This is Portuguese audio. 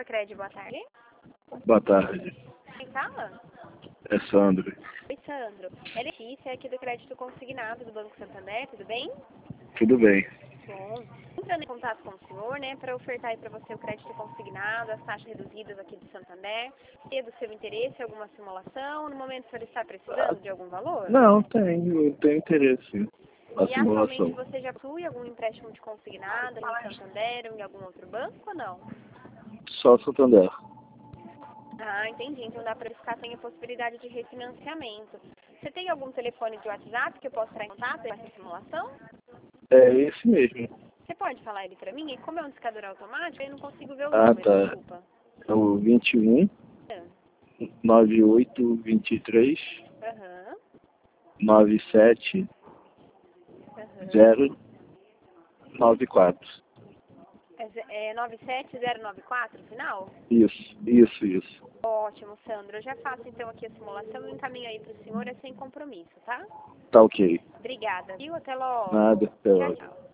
Cred, boa tarde. Boa tarde. Quem fala? É Sandro. Oi, Sandro. É Letícia, aqui do Crédito Consignado do Banco Santander, tudo bem? Tudo bem. Bom. Entrando em contato com o senhor, né, para ofertar aí para você o crédito consignado, as taxas reduzidas aqui do Santander, e do seu interesse, alguma simulação, no momento o senhor está precisando de algum valor? Não, tenho interesse na E atualmente simulação. você já possui algum empréstimo de consignado no Santander ou em algum outro banco ou não? Só Santander. Ah, entendi. Então dá para verificar sem a possibilidade de refinanciamento. Você tem algum telefone de WhatsApp que eu possa entrar em contato com essa simulação? É esse mesmo. Você pode falar ele para mim? E como é um discador automático, eu não consigo ver o Ah, número, tá. desculpa. É o 21 98 23 Aham. 97 Aham. 094. É 97094, final? Isso. Ótimo, Sandro. Eu já faço então aqui a simulação e encaminho aí para o senhor, é sem compromisso, tá? Tá ok. Obrigada, viu? Até logo. Nada, até Tchau, logo. tchau.